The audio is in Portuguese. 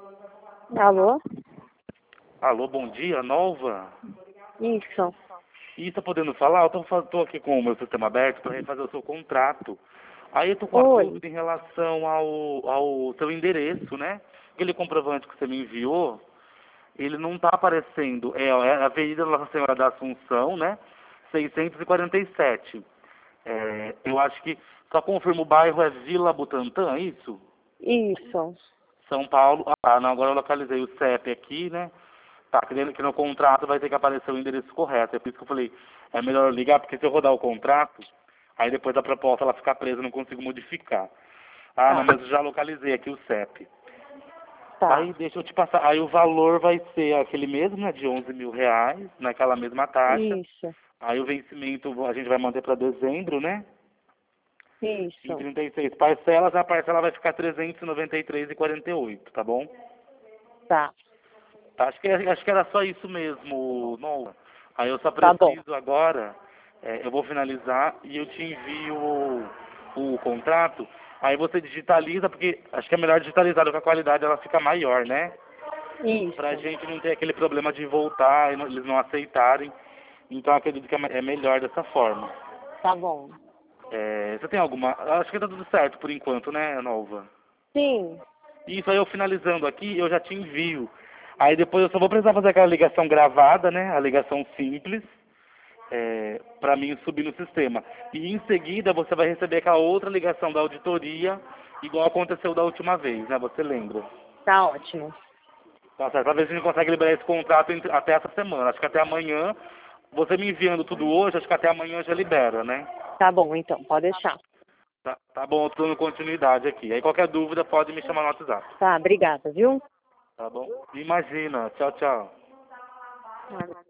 Alô? Alô, bom dia, Nova? Isso. E tá podendo falar? Eu tô aqui com o meu sistema aberto para refazer o seu contrato. Aí eu tô com a Oi. dúvida em relação ao seu endereço, né? Aquele comprovante que você me enviou, ele não tá aparecendo. É a Avenida Nossa Senhora da Assunção, né? 647. Eu acho que, só confirma, o bairro é Vila Butantã, é isso? Isso. São Paulo. Ah, não, agora eu localizei o CEP aqui, né? Tá, que no contrato vai ter que aparecer o endereço correto. É por isso que eu falei, é melhor eu ligar, porque se eu rodar o contrato, aí depois a proposta ela ficar presa, eu não consigo modificar. Ah, não, Tá. mas eu já localizei aqui o CEP. Tá. Aí deixa eu te passar. Aí o valor vai ser aquele mesmo, né, de 11 mil reais, naquela mesma taxa. Isso. Aí o vencimento a gente vai manter para dezembro, né? Em Isso. 36 parcelas, a parcela vai ficar 393,48, tá bom? Tá. Tá, acho que era só isso mesmo, Nola. Aí eu só Tá bom. preciso agora, eu vou finalizar e eu te envio o contrato. Aí você digitaliza, porque acho que é melhor digitalizar, porque a qualidade ela fica maior, né? Pra Isso. gente não ter aquele problema de voltar e eles não aceitarem. Então acredito que é melhor dessa forma. Tá bom. Você tem alguma... Acho que tá tudo certo por enquanto, né, Nova? Sim. Isso aí eu finalizando aqui, eu já te envio. Aí depois eu só vou precisar fazer aquela ligação gravada, né? A ligação simples, para mim subir no sistema. E em seguida você vai receber aquela outra ligação da auditoria, igual aconteceu da última vez, né? Você lembra? Tá ótimo. Tá certo? Pra ver se a gente consegue liberar esse contrato até essa semana. Acho que até amanhã, você me enviando tudo hoje, acho que até amanhã já libera, né? Tá bom, então. Pode deixar. Tá bom, eu tô dando continuidade aqui. Aí qualquer dúvida pode me chamar no WhatsApp. Tá, obrigada, viu? Tá bom? Imagina. Tchau, tchau.